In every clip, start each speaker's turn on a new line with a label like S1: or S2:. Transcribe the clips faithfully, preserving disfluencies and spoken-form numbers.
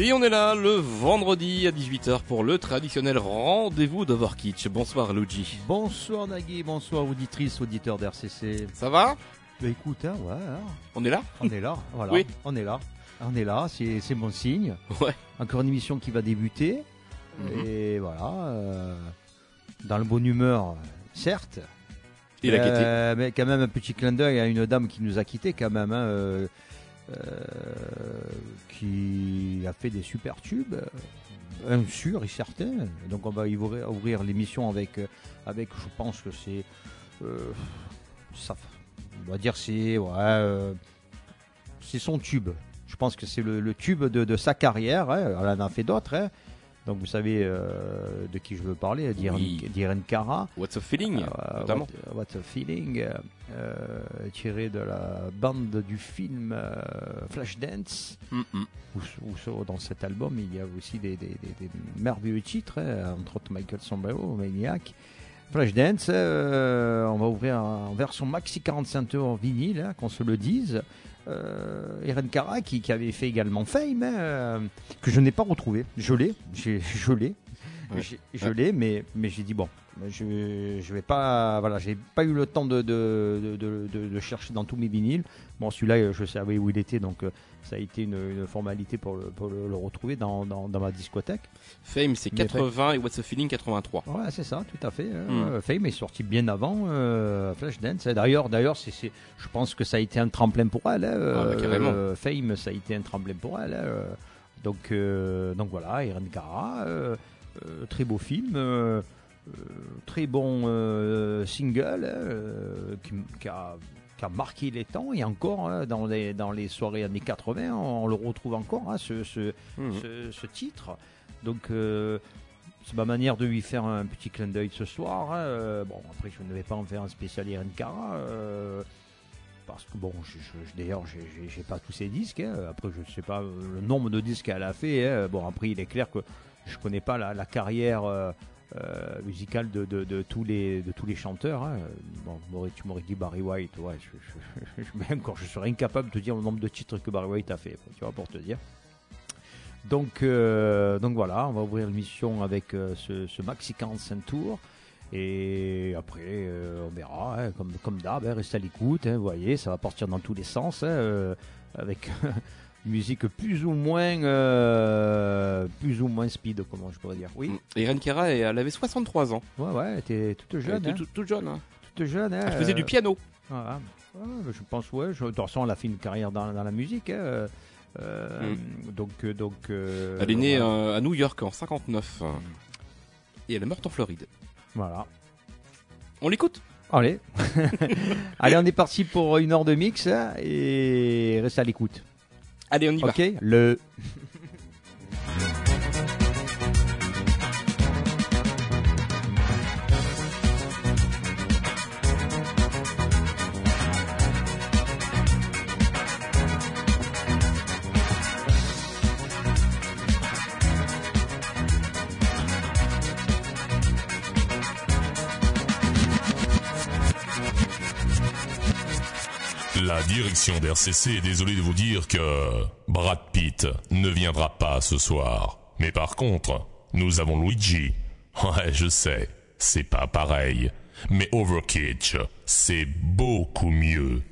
S1: Et on est là le vendredi à dix-huit heures pour le traditionnel rendez-vous d'Overkitsch. Bonsoir Luigi.
S2: Bonsoir Nagui, bonsoir auditrices, auditeurs d'R C C.
S1: Ça va?
S2: Bah écoute, hein, ouais, hein.
S1: On est là?
S2: On est là, voilà.
S1: Oui.
S2: On est là. On est là, c'est, c'est bon signe.
S1: Ouais.
S2: Encore une émission qui va débuter. Mm-hmm. Et voilà, euh, dans le bonne humeur, certes.
S1: Et la gaieté.
S2: Euh, mais quand même un petit clin d'œil à une dame qui nous a quittés quand même, hein, euh, euh, qui a fait des super tubes, un sûr et certain. Donc on va ouvrir, ouvrir l'émission avec, avec, je pense que c'est, euh, ça, on va dire c'est, ouais, euh, c'est son tube. Je pense que c'est le, le tube de, de sa carrière. Hein. Elle en a fait d'autres. Hein. Donc vous savez euh, de qui je veux parler, d'Irene,
S1: oui.
S2: d'Irene Cara.
S1: What's a Feeling,
S2: euh,
S1: notamment.
S2: What, What's a Feeling, euh, tiré de la bande du film euh, Flashdance.
S1: Mm-hmm.
S2: Où, où, dans cet album, il y a aussi des, des, des, des merveilleux titres, hein, entre autres Michael Sombrero, Maniac. Flashdance, euh, on va ouvrir en version maxi quarante-cinq tours vinyle, hein, qu'on se le dise. Euh, Irene Cara qui, qui avait fait également Fame, hein, euh, que je n'ai pas retrouvé. Je l'ai, j'ai, je l'ai,
S1: ouais.
S2: j'ai, je ouais. l'ai, mais, mais j'ai dit bon, je, je vais pas, voilà, j'ai pas eu le temps de, de, de, de, de chercher dans tous mes vinyles. Bon, celui-là, je savais où il était, donc euh, ça a été une, une formalité pour le, pour le, le retrouver dans, dans, dans ma discothèque.
S1: Fame, c'est quatre-vingts et What's a Feeling, quatre-vingt-trois.
S2: Ouais, c'est ça, tout à fait. Mm.
S1: Euh,
S2: Fame est sorti bien avant euh, Flashdance. D'ailleurs, d'ailleurs c'est, c'est, je pense que ça a été un tremplin pour elle. Hein,
S1: ah, bah, carrément.
S2: Euh, Fame, ça a été un tremplin pour elle. Hein, donc, euh, donc voilà, Irene Cara, euh, euh, très beau film. Euh, Euh, très bon euh, single euh, qui, qui, a, qui a marqué les temps et encore hein, dans, les, dans les soirées années quatre-vingts on, on le retrouve encore hein, ce, ce, mmh. ce, ce titre donc euh, c'est ma manière de lui faire un petit clin d'œil ce soir hein. euh, bon après je ne vais pas en faire un spécial Irene Cara euh, parce que bon je, je, d'ailleurs j'ai, j'ai, j'ai pas tous ses disques hein. Après je ne sais pas le nombre de disques qu'elle a fait hein. Bon après il est clair que je connais pas la, la carrière euh, Euh, musical de, de, de, tous les, de tous les chanteurs. Hein. Bon, tu m'aurais dit Barry White, ouais, je, je, je, même encore, je serais incapable de te dire le nombre de titres que Barry White a fait, tu vois, pour te dire. Donc, euh, donc voilà, on va ouvrir l'émission avec euh, ce, ce maxi quarante-cinq tours. Et après, euh, on verra, hein, comme, comme d'hab, hein, restez à l'écoute, hein, vous voyez, ça va partir dans tous les sens, hein, euh, avec musique plus ou moins euh, plus ou moins speed, comment je pourrais dire. Oui.
S1: Irene Cara, elle avait soixante-trois ans.
S2: Ouais, ouais, elle était toute jeune.
S1: Elle
S2: hein.
S1: toute, toute jeune. Hein.
S2: Toute jeune, hein.
S1: Elle faisait euh... du piano.
S2: Voilà. Ouais, je pense, ouais. Je... De toute façon, elle a fait une carrière dans, dans la musique. Hein. Euh, mm. Donc, donc. Euh,
S1: elle est née
S2: voilà.
S1: euh, à New York en cinquante-neuf. Mm. Et elle est morte en Floride.
S2: Voilà.
S1: On l'écoute.
S2: Allez. Allez, on est parti pour une heure de mix hein, et reste à l'écoute.
S1: Allez, on y
S2: Ok,
S1: va.
S2: le...
S3: La direction d'R C C est désolée de vous dire que Brad Pitt ne viendra pas ce soir. Mais par contre, nous avons Luigi. Ouais, je sais, c'est pas pareil. Mais Overkitsch, c'est beaucoup mieux.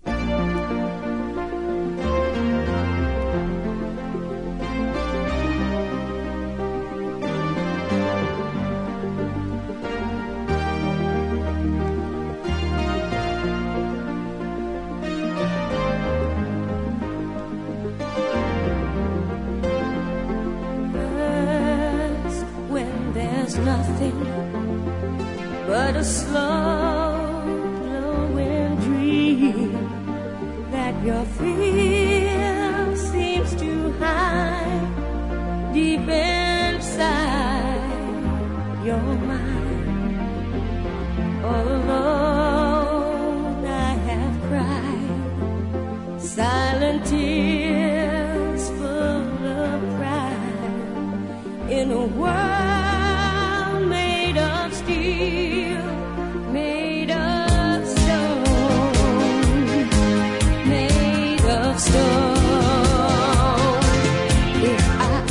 S4: But a slow glowing dream that your fear seems to hide deep inside your mind. All alone I have cried silent tears full of pride in a world made of steel. Stone. If I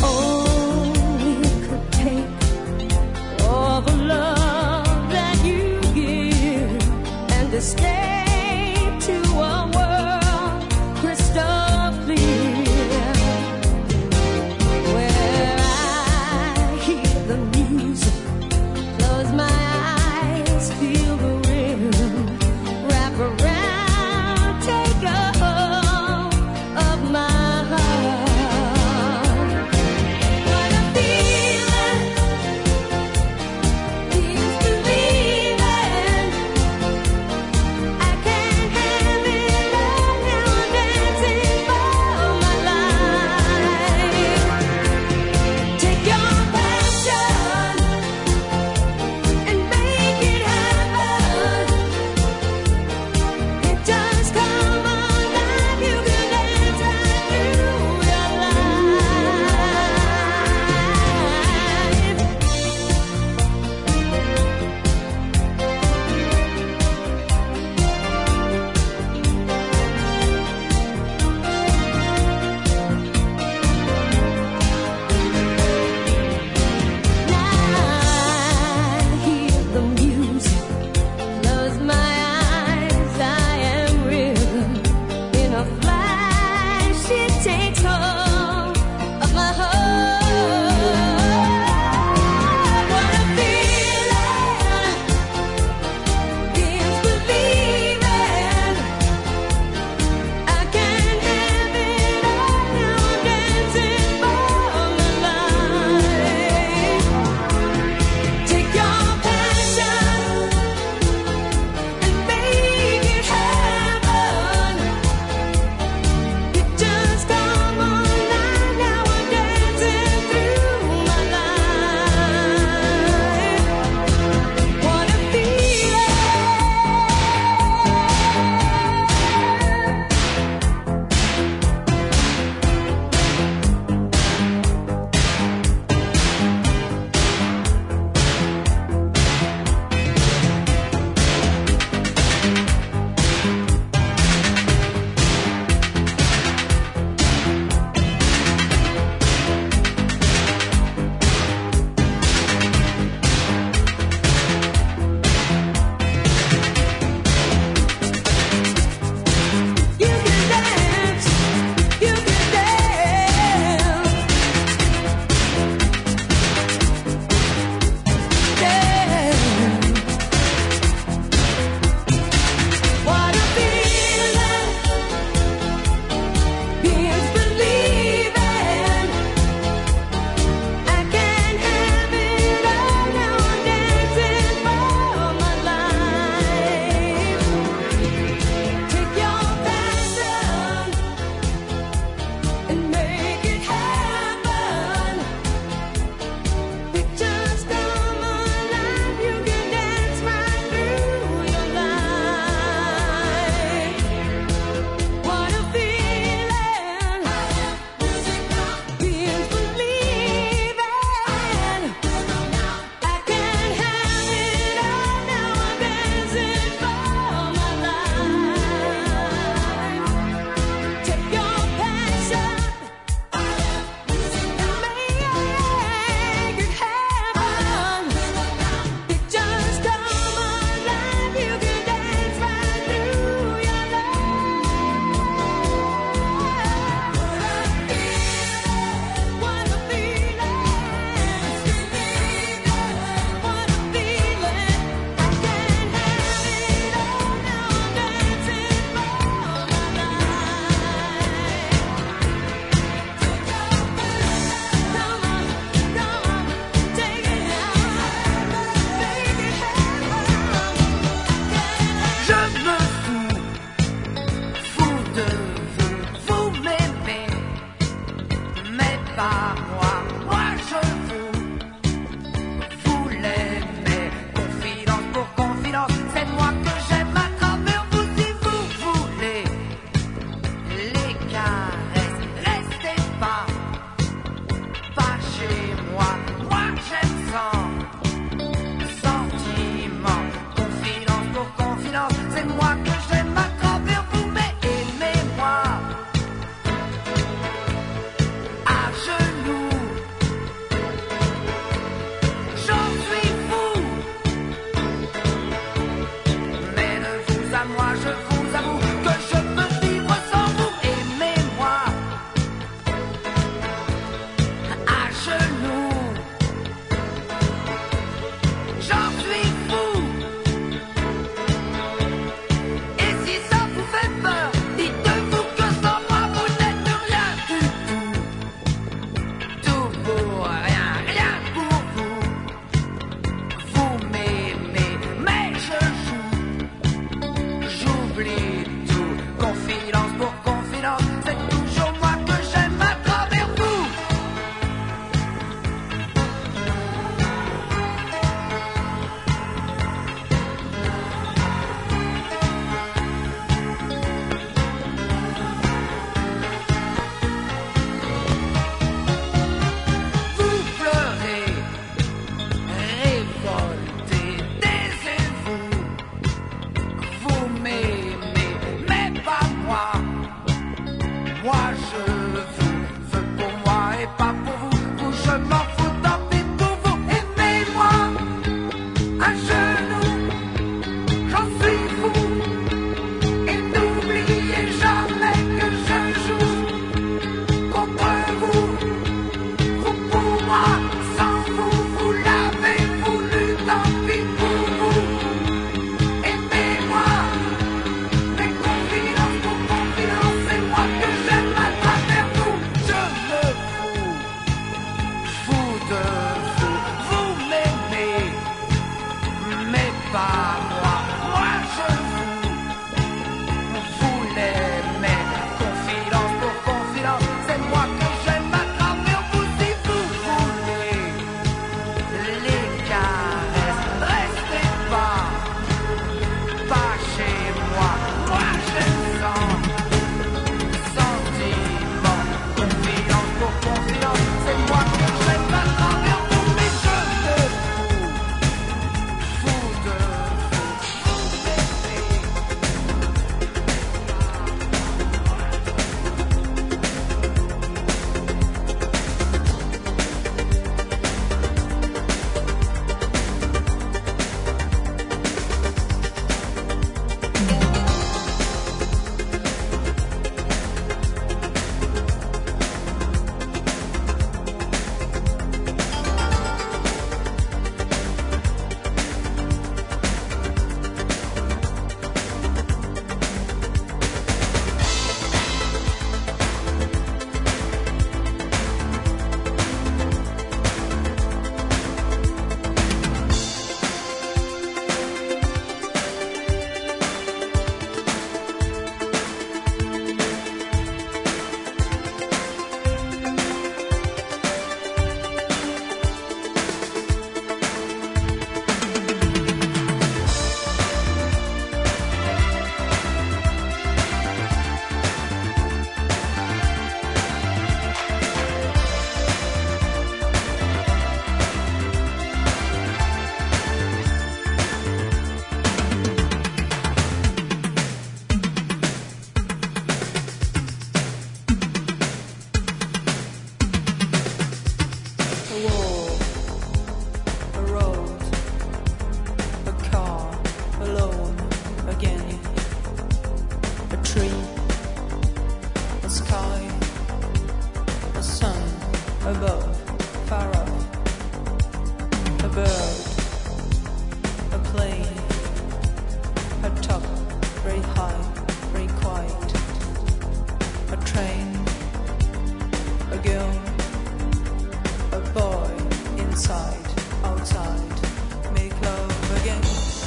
S5: wall, a road, a car, alone again, a tree, a sky, a sun above, far off, a bird, a plane, a top, very high, very quiet, a train, a girl, a boy, inside, outside, make love again,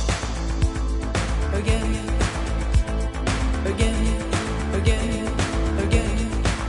S5: again, again, again, again.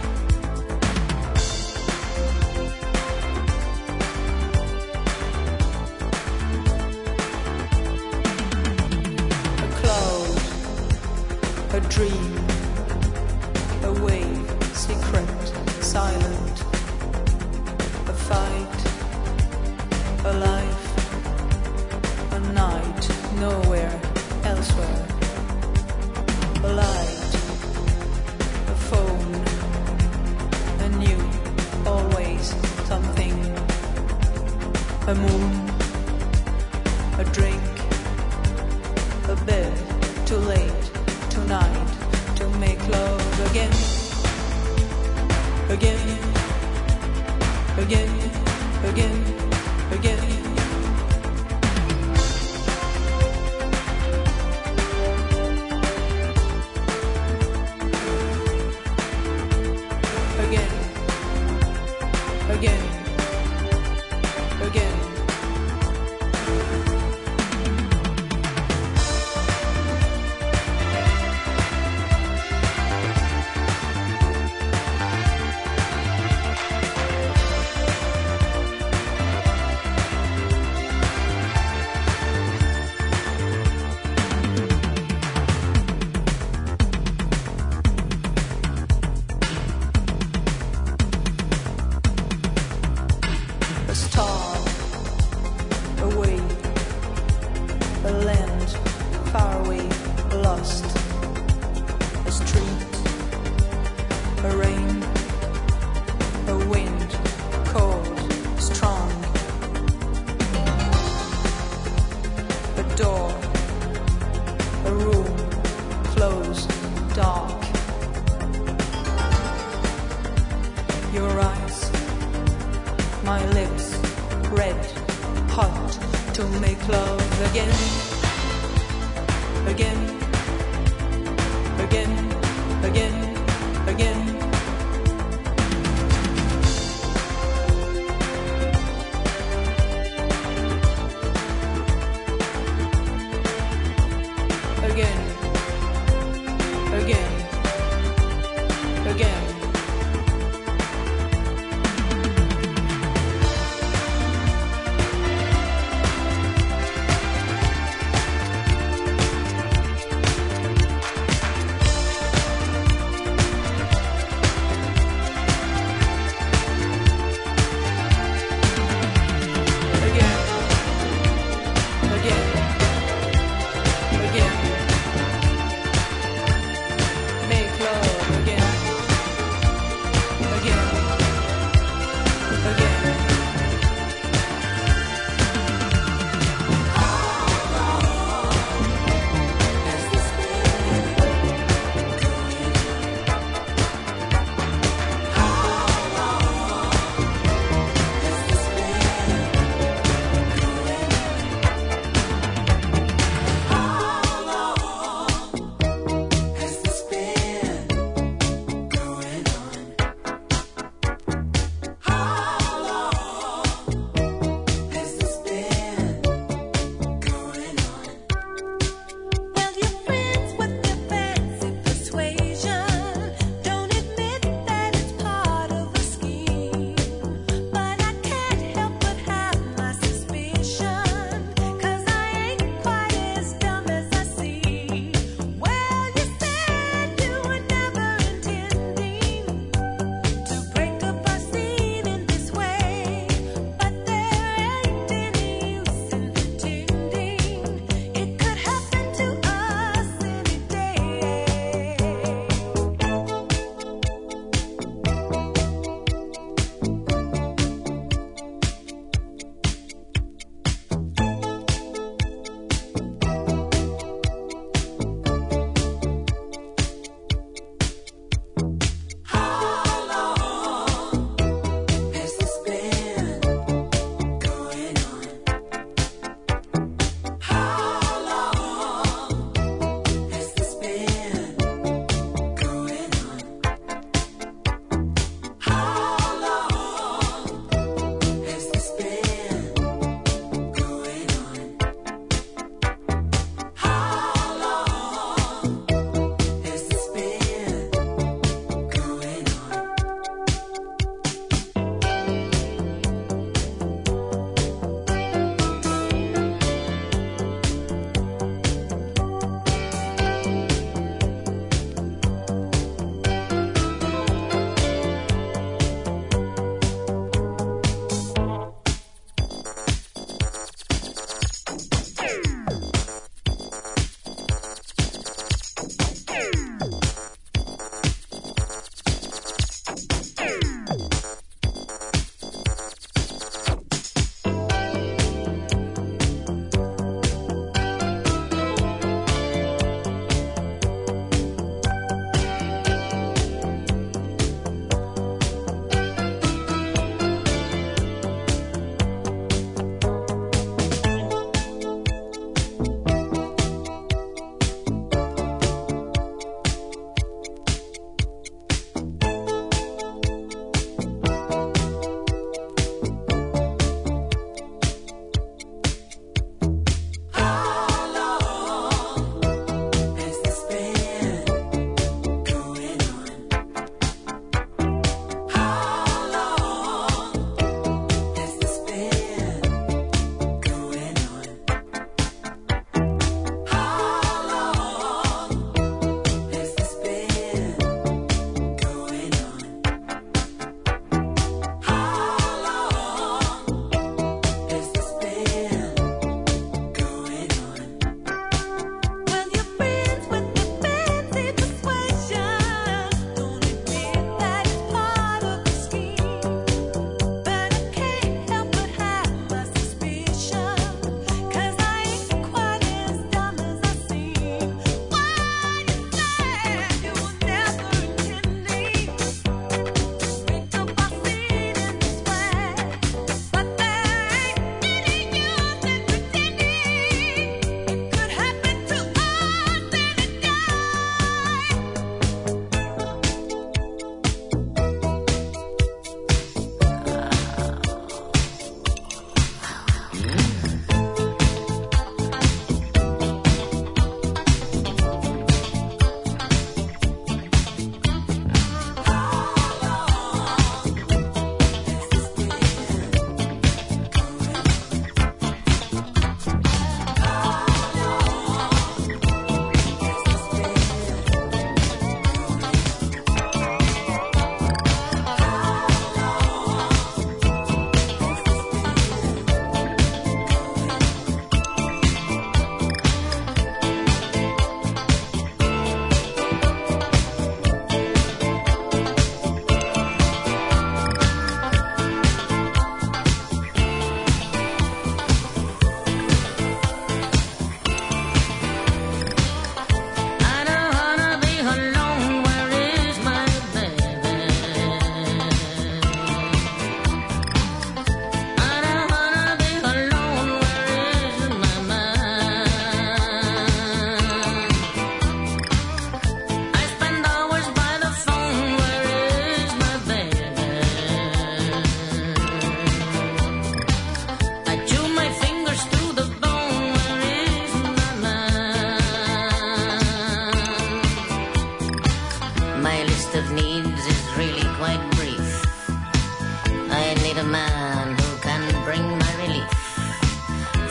S5: A cloud, a dream, a wave, secret, silent, a fight, a life, a night, nowhere, elsewhere, a light, a phone, a new, always something, a moon, a drink, a bed, too late, tonight, to make love again, again, again, again, again. Again, again, again. A star, a wave, a land, far away, lost, a street, a rain, a wind, cold, strong, a door, a room, closed, dark, your eyes, my lips, red, hot, to make love again, again, again, again, again. Again, again, again.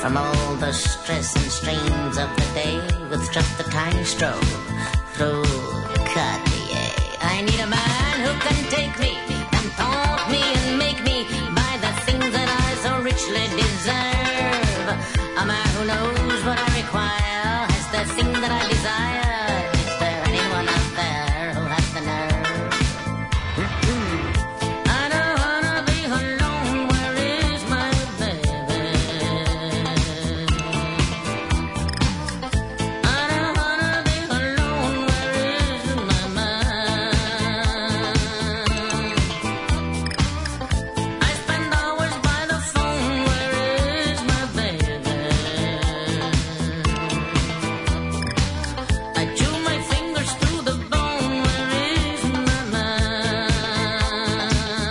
S6: from all the stress and strains of the day with just a tiny stroke through Cartier. I need a man who can take me and taunt me and make me buy the things that I so richly deserve. A man who knows what I require, has the thing that I desire. Is there anyone out there who has the nerve? I don't wanna be alone, where is my baby? I don't wanna be alone, where is my man? I spend hours by the phone, where is my baby? I chew my fingers through the bone, where is my man?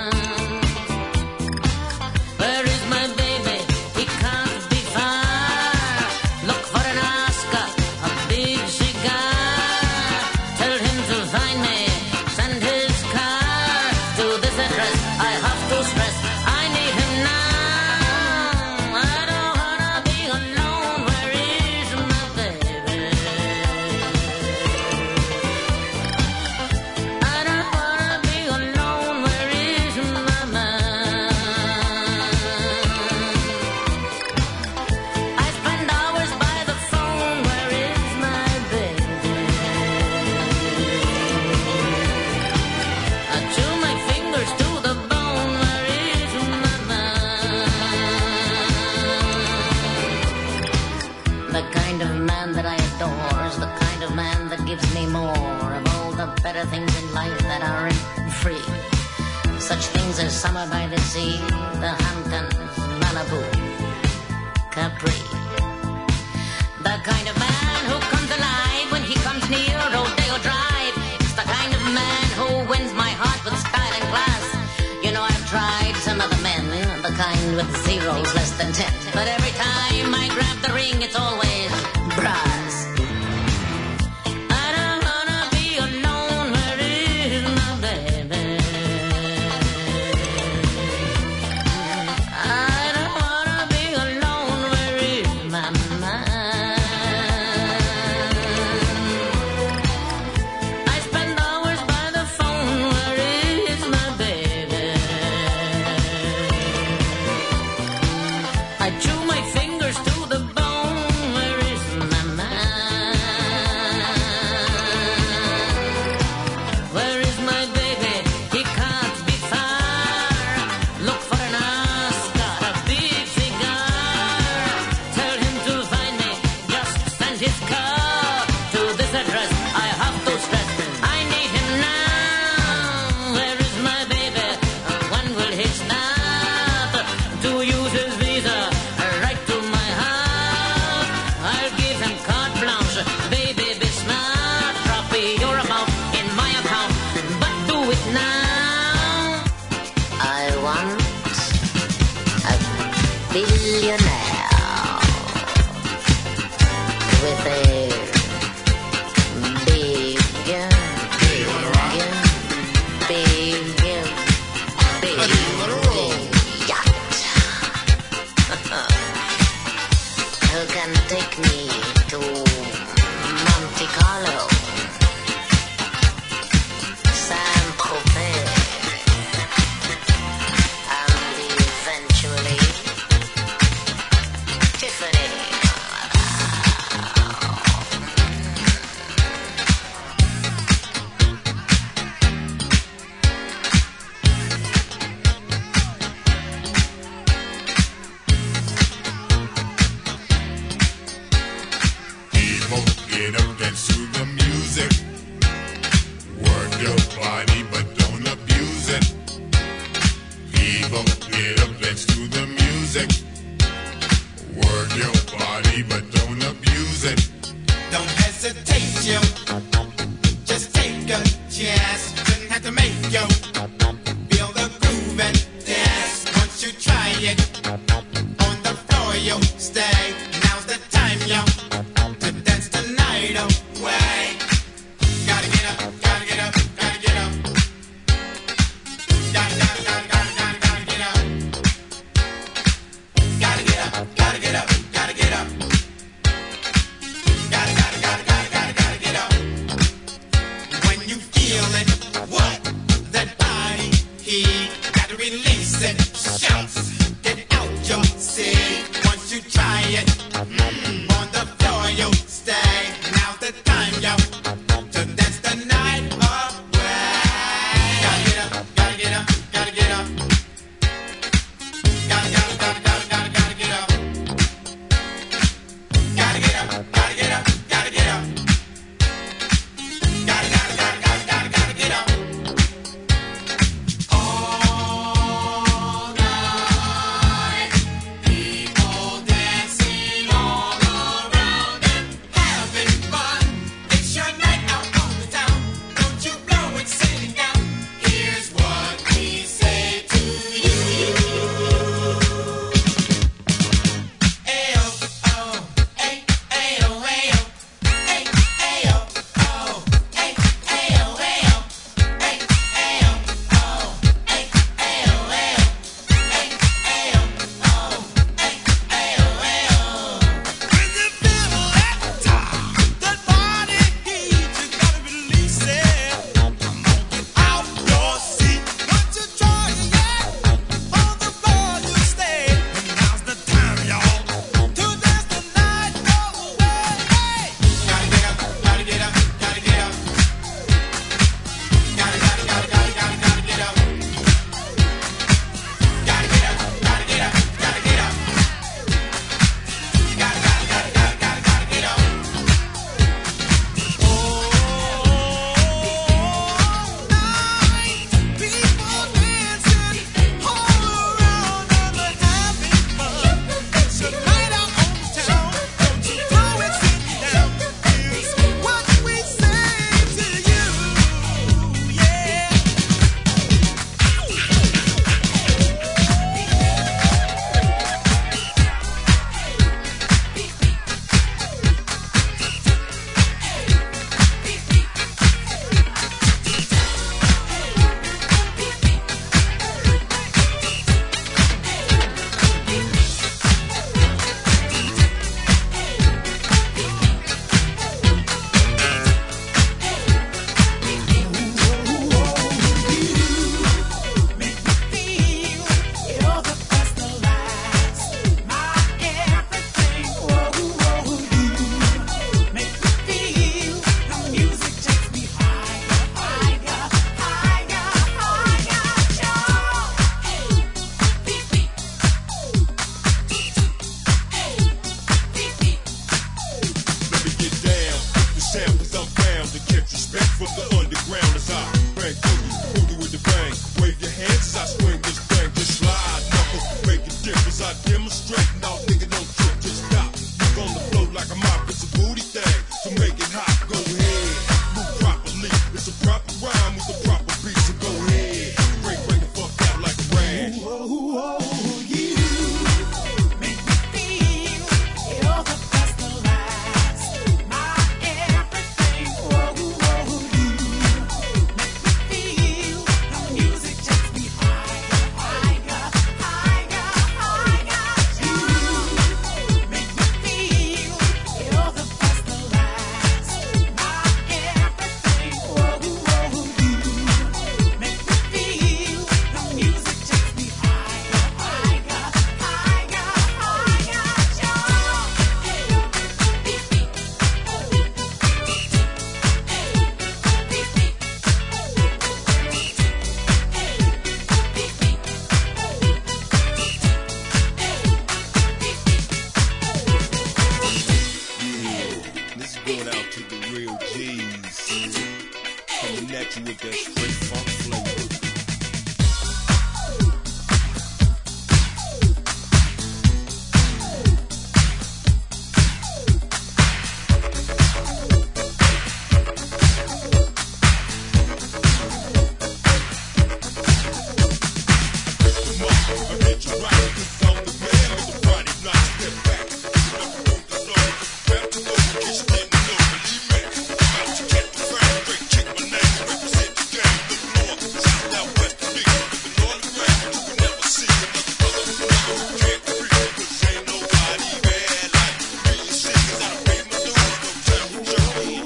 S6: Where is my baby? He can't be far. Look for an Oscar, a big cigar. Tell him to find me, send his car to this address. I have to stress, I need him now. I don't wanna be alone, where is my baby? I don't wanna be alone, where is my man? I spend hours by the phone, where is my baby? I chew my fingers to the bone, where is my man? The kind of man that I adore is the kind of man that gives me more of all the better things in life that aren't free. Such things as summer by the sea, the Hamptons, Malibu, Capri. The kind of man who comes alive when he comes near Rodeo Drive. It's the kind of man who wins my heart with style and class. You know, I've tried some other men, the kind with zeros less than ten. But every time I grab the ring, it's always brass. I don't wanna be alone, where is my baby? I don't wanna be alone, where is my man? I spend hours by the phone, where is my baby? I chew my fingers to the bone, where is my man? Where is my baby? He can't be far. Look for an Oscar, a big cigar. Tell him to find me, just send his car to this address. I have to stress, I need him now. Where is my baby? When will he stop to use his visa right to my house? I'll give him carte blanche, baby, be smart. Drop your amount in my account, but do it now. I want a billionaire with a big, big, big, big, big yacht. Who can take me to Monte Carlo, Saint-Tropez, and eventually Tiffany.
S7: People get up, dance to the music. Work your body, but don't abuse it. People get up, dance to the music. Work your body, but don't abuse it.
S8: Don't hesitate, yo. Just take a chance. Doesn't have to make yo. Feel the groove and dance. Once you try it, on the floor, yo. Stay. Now's the time, yo. To dance the night away. Gotta get up, gotta get up, gotta get up. Gotta, gotta, gotta, gotta, gotta, gotta get up. Gotta get up, gotta get up, gotta
S9: as I demonstrate. Now, nigga, don't trip, just stop. Look on the floor like a mop, it's a booty thing. So make it hot, go ahead. Move properly, it's a proper rhyme with a proper beat, so go ahead. Break, break the fuck out like a rag.
S8: Ooh, oh, oh, you make me feel you're the best of last. My everything. Oh, oh, you make me feel the music takes me higher, higher, higher, higher. You make me feel you're the best of last. My everything. Oh, oh, you make me feel the music takes me higher, higher, higher, higher.
S9: This is going out to the real G's. Coming at you with that straight funk flavor. Come on, I get you right. This on the man on the body, not step back. Up on the floor, grab the low, get you getting low, believe me. About to get the crown, straight kick my name, represent the game. Look north, south, out west, the big, living on the ground. You can never see another brother, another who can't breathe. 'Cause ain't nobody bad like me. You see, 'cause I done paid my dues, no time to jump in.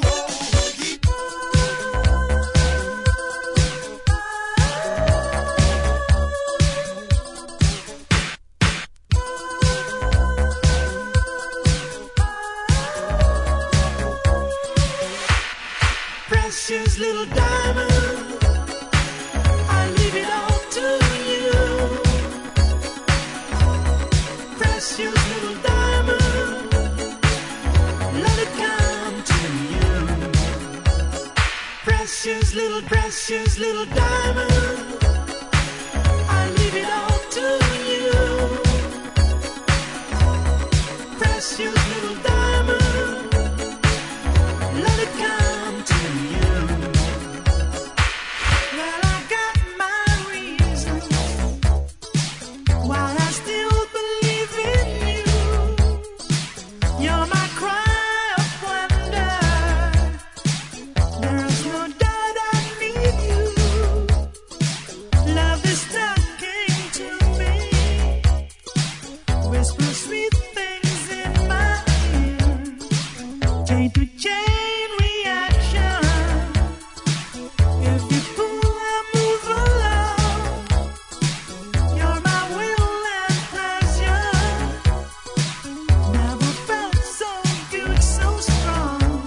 S8: Precious little diamond, I leave it all to you. Precious little diamond, let it come to you. Precious little, precious little diamond, I leave it all to you. Precious little diamond, let it come to you. Well, I got my reasons why I still believe in you. You're my cry of wonder. There's no doubt I need you. Love is talking to me. Whisper sweet things in my ear. Chain to chain reaction. If you pull, I move along. You're my will and pleasure. Never felt so good, so strong.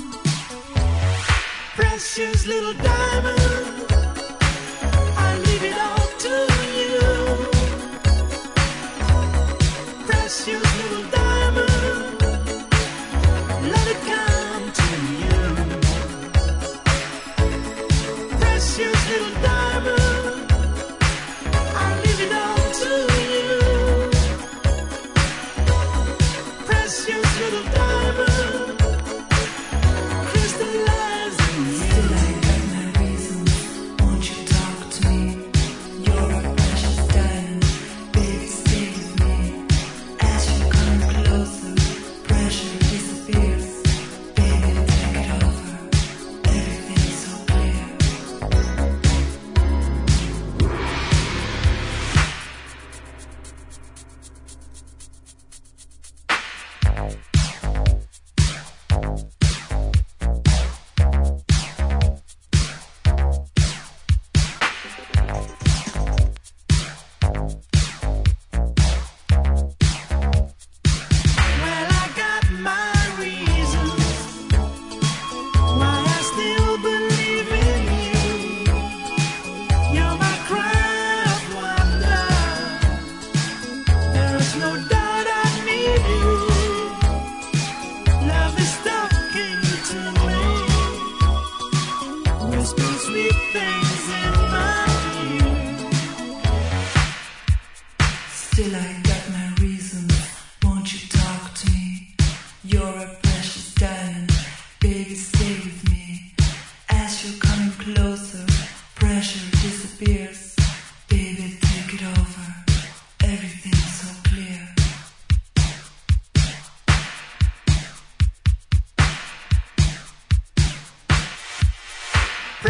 S8: Precious little diamond, I leave it all to you. Precious little diamond, let it come to you. Precious little diamond, I leave it all to you. Precious little diamond, crystallizing you. Still I got my reasons, won't you talk to me? You're a precious diamond, baby, stay with me. As you come closer, pressure disappears. Baby, take it over, everything's so clear. Well, I got my reasons why I still believe in you. You're my cry of wonder. There is no doubt I need you. Love is talking to me. Whisper sweet things in my ear. Still I got my reasons.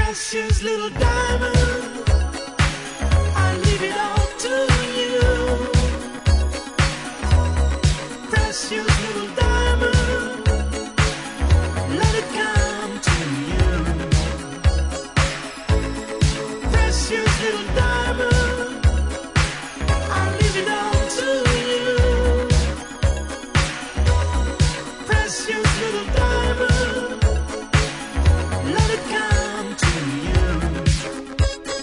S10: Precious little diamond, I leave it all to you. Precious little diamond, let it come to you. Precious little diamond, I leave it all to you. Precious little diamond, let it come to you.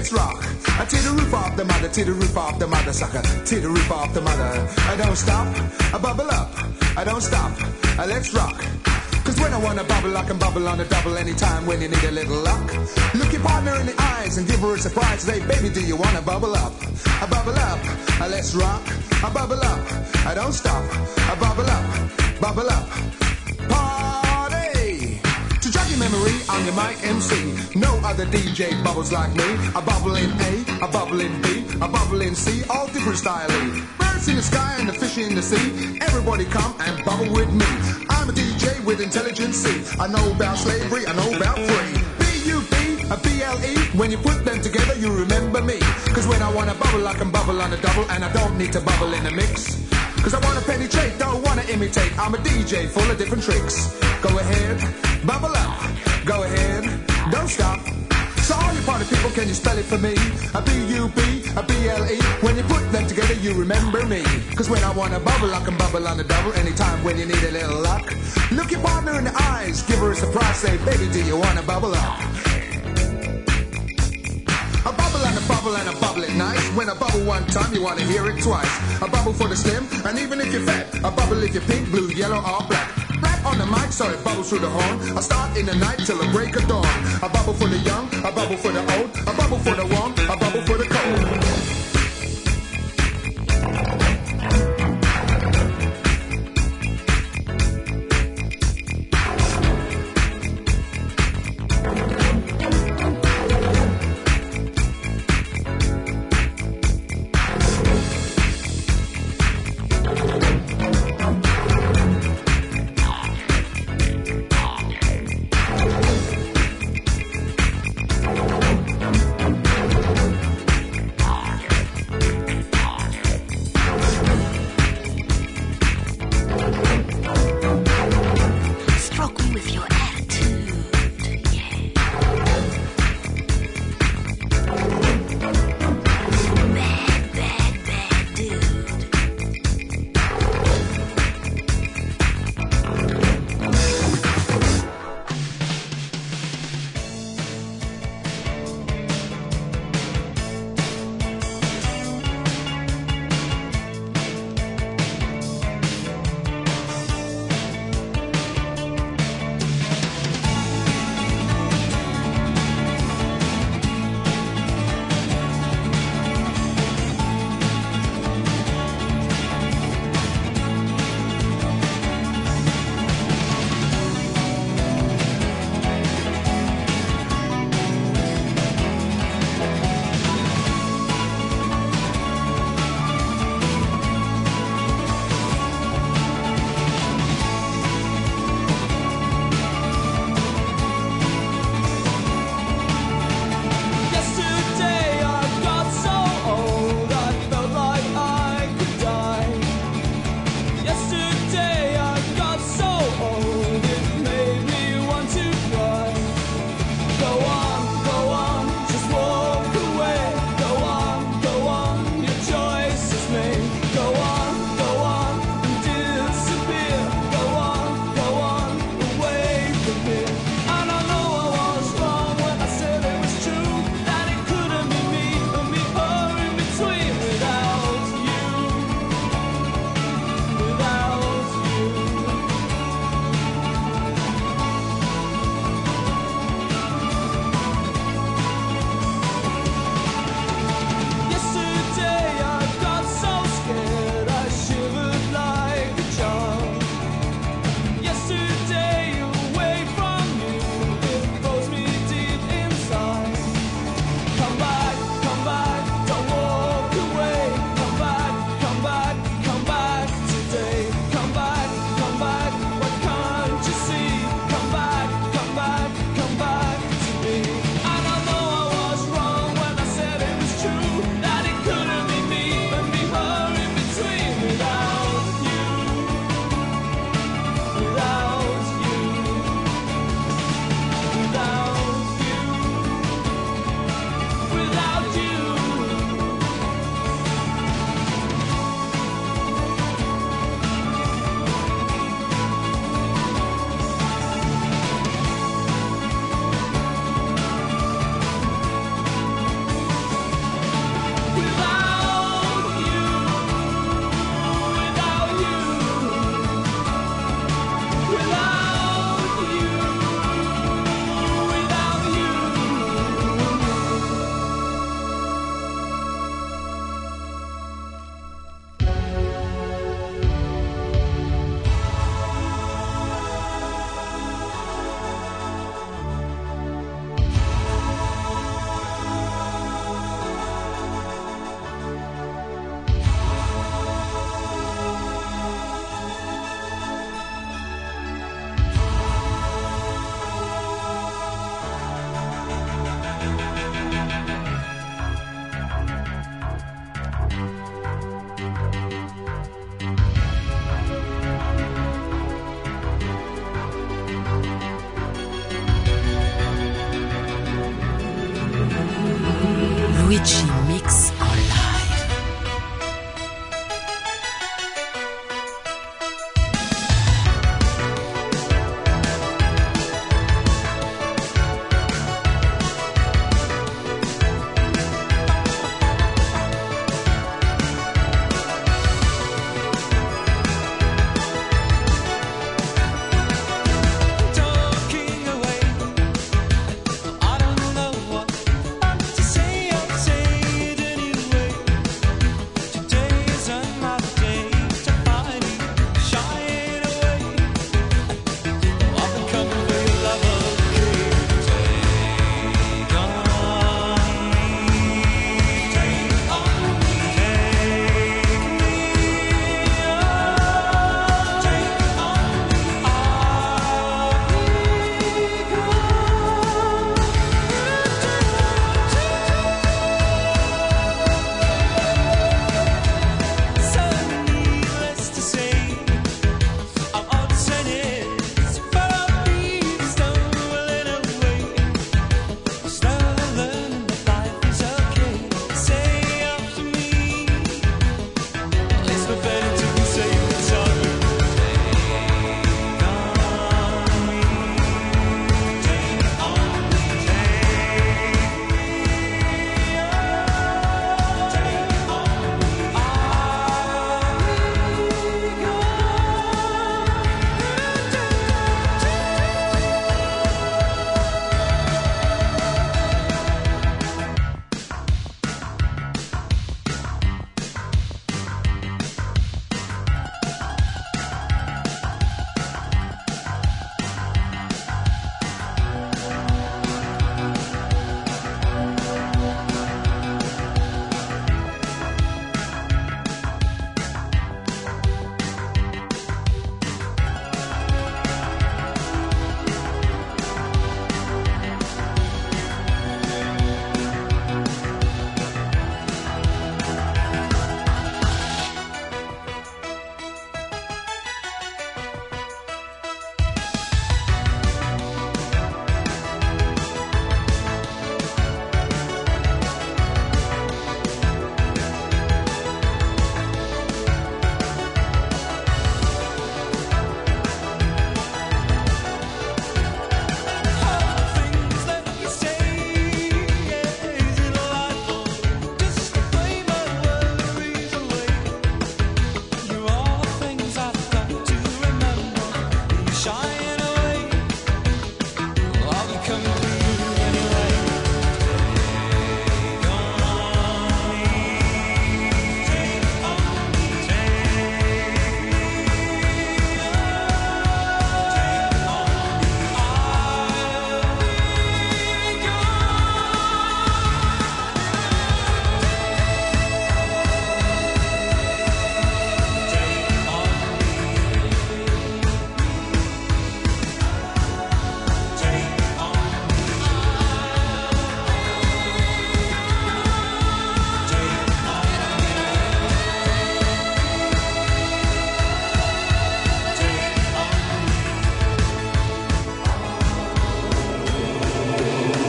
S11: let's rock. Uh, to the roof of the mother, to the roof of the mother sucker, to the roof of the mother. I don't stop, I bubble up, I don't stop, uh, let's rock. Cause when I wanna bubble, I can bubble on a double anytime when you need a little luck. Look your partner in the eyes and give her a surprise. Say, baby, do you wanna bubble up? I bubble up, uh, let's rock. I bubble up, I don't stop. I bubble up, bubble up. Party! To jog your memory, I'm your mic M C. No other D J bubbles like me. I bubble in A, I bubble in B, I bubble in C, all different style. Birds in the sky and the fish in the sea. Everybody come and bubble with me. I'm a D J with intelligence. I know about slavery, I know about free. B U B, a B L E. When you put them together, you remember me. Cause when I wanna bubble, I can bubble on a double. And I don't need to bubble in a mix. Cause I wanna penetrate, don't wanna imitate. I'm a D J full of different tricks. Go ahead, bubble up. Go ahead, don't stop. So all you party people, can you spell it for me? A B U B, a B L E. When you put them together, you remember me. Cause when I wanna bubble, I can bubble on a double. Anytime when you need a little luck. Look your partner in the eyes, give her a surprise. Say, baby, do you wanna bubble up? A bubble and a bubble and a bubble it nice. When I bubble one time, you wanna hear it twice. A bubble for the slim, and even if you're fat. A bubble if you're pink, blue, yellow, or black. Rap on the mic, so it bubbles through the horn. I start in the night till the break of dawn. A bubble for the young, a bubble for the old, a bubble for the warm, a bubble for the cold.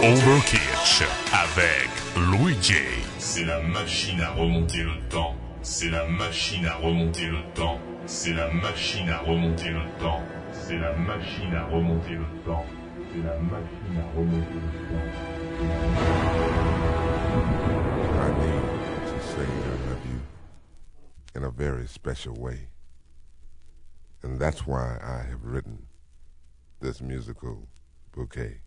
S3: Overkitsch avec Luigi. C'est la machine à remonter le temps. C'est la machine à remonter le temps. C'est la machine à remonter le temps. C'est la machine à remonter le temps. C'est la machine à remonter le temps.
S12: I need to say I love you in a very special way. And that's why I have written this musical bouquet.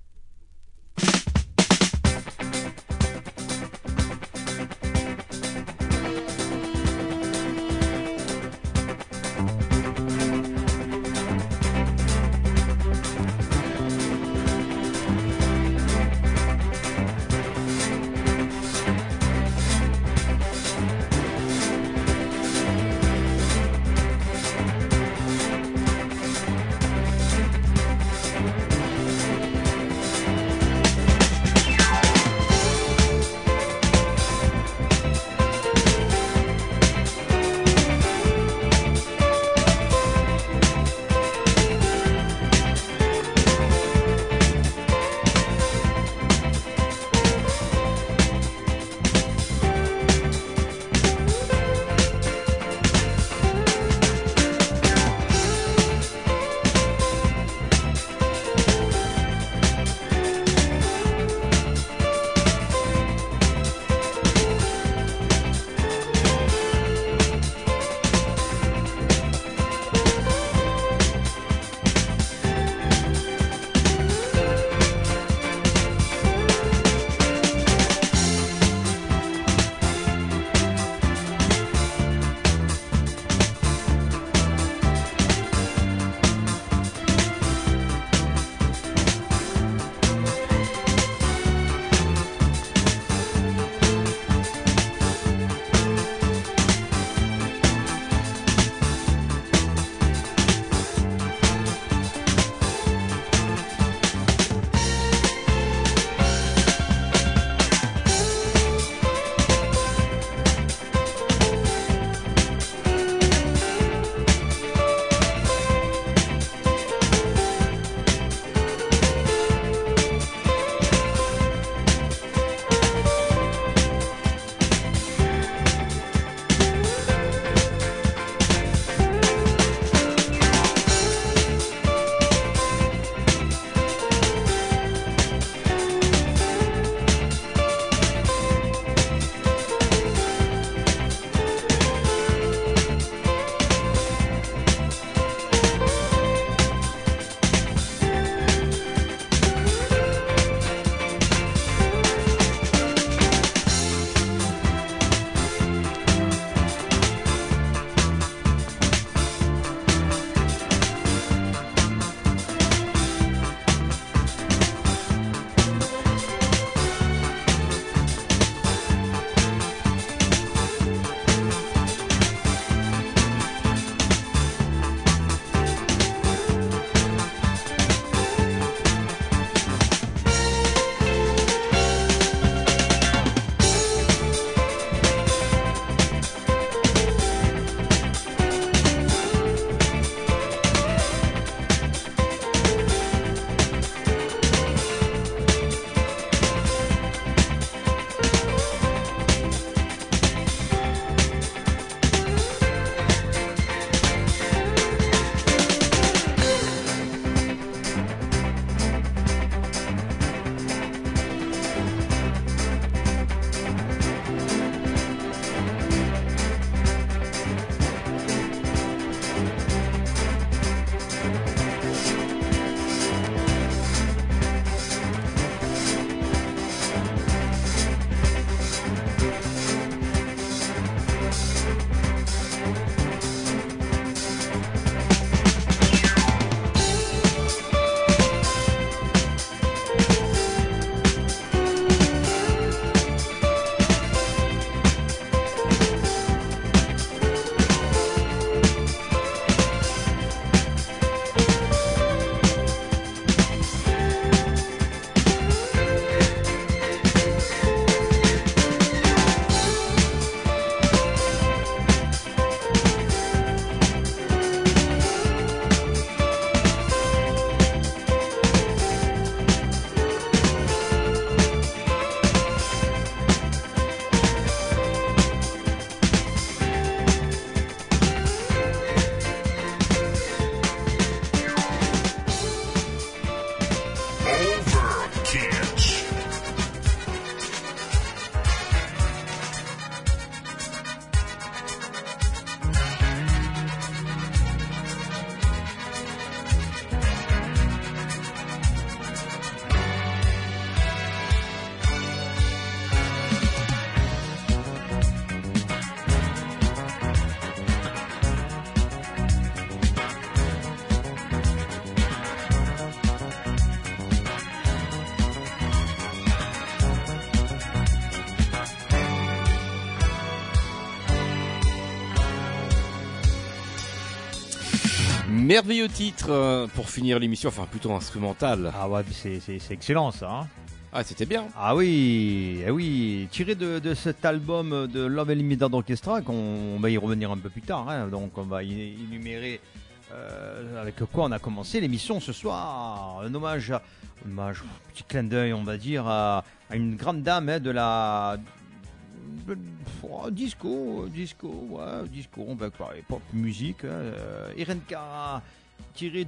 S1: Merveilleux titre euh, pour finir l'émission, enfin plutôt instrumental.
S2: Ah ouais, c'est, c'est, c'est excellent ça. Hein.
S1: Ah, c'était bien.
S2: Ah oui, eh oui, tiré de, de cet album de Love Unlimited Orchestra, qu'on on va y revenir un peu plus tard. Hein, donc on va y énumérer euh, avec quoi on a commencé l'émission ce soir. Un hommage, à, un hommage, un petit clin d'œil, on va dire, à, à une grande dame hein, de la de, oh, disco, disco, ouais, disco, on va parler pop musique. Hein, euh, Irene Cara. Tiré